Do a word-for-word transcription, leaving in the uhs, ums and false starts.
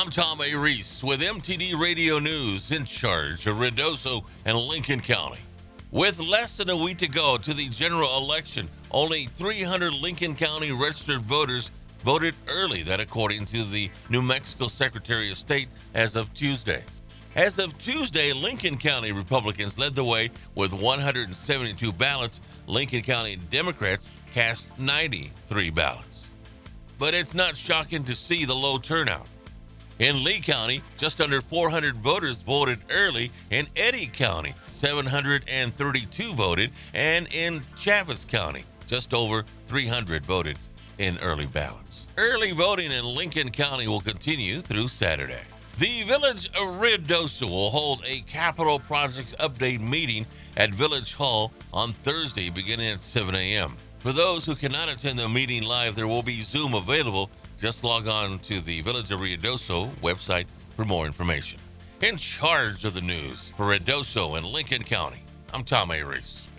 I'm Tom A. Reese with M T D Radio News in charge of Ruidoso and Lincoln County. With less than a week to go to the general election, only three hundred Lincoln County registered voters voted early, that according to the New Mexico Secretary of State as of Tuesday. As of Tuesday, Lincoln County Republicans led the way with one hundred seventy-two ballots. Lincoln County Democrats cast ninety-three ballots. But it's not shocking to see the low turnout. In Lee County, just under four hundred voters voted early. In Eddy County, seven hundred thirty-two voted. And in Chaves County, just over three hundred voted in early ballots. Early voting in Lincoln County will continue through Saturday. The Village of Ruidoso will hold a capital projects update meeting at Village Hall on Thursday beginning at seven a.m. For those who cannot attend the meeting live, there will be Zoom available. Just log on to the Village of Ruidoso website for more information. In charge of the news for Ruidoso and Lincoln County, I'm Tom A. Reese.